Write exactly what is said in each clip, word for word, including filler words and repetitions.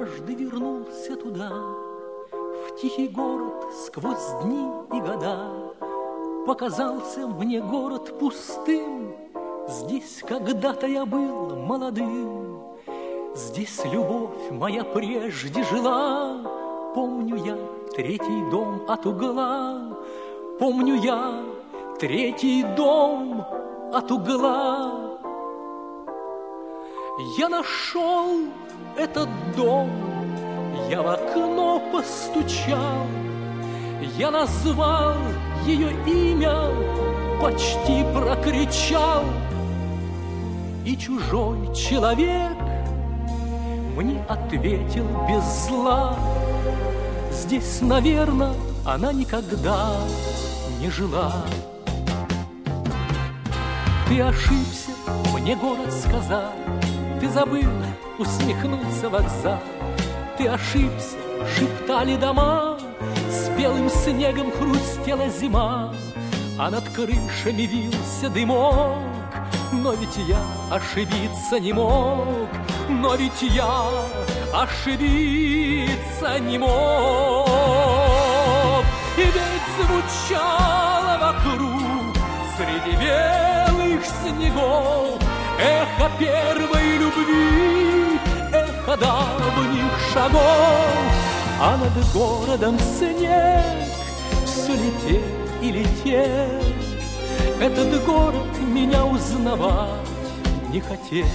однажды вернулся туда, в тихий город сквозь дни и года. Показался мне город пустым, здесь когда-то я был молодым. Здесь любовь моя прежде жила, помню я третий дом от угла, помню я третий дом от угла. Я нашел этот дом, я в окно постучал, я назвал ее имя, почти прокричал. И чужой человек мне ответил без зла: здесь, наверное, она никогда не жила. Ты ошибся, мне город сказал, ты забыл, усмехнулся вокзал. Ты ошибся, шептали дома, с белым снегом хрустела зима, а над крышами вился дымок. Но ведь я ошибиться не мог, но ведь я ошибиться не мог. И ведь звучало вокруг среди белых снегов эхо первой любви, эхо давних шагов. А над городом снег все летел и летел. Этот город меня узнавать не хотел.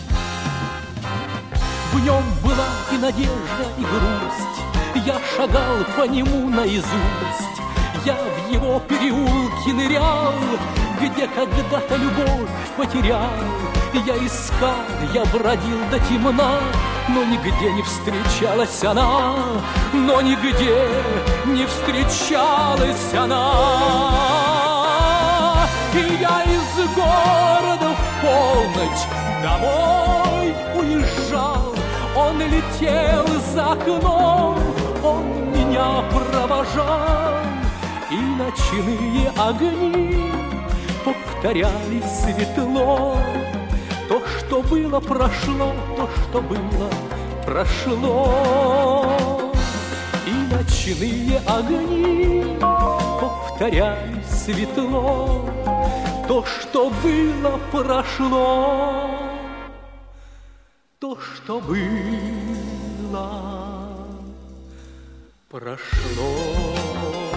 В нем была и надежда, и грусть, я шагал по нему наизусть. Я в его переулке нырял, где когда-то любовь потерял. Я искал, я бродил до темна, но нигде не встречалась она, но нигде не встречалась она. И я из города в полночь домой уезжал. Он летел за окном, он меня провожал. И ночные огни повторяли светло. То, что было, прошло, то, что было, прошло. И ночные огни повторяли светло. То, что было, прошло, то, что было, прошло.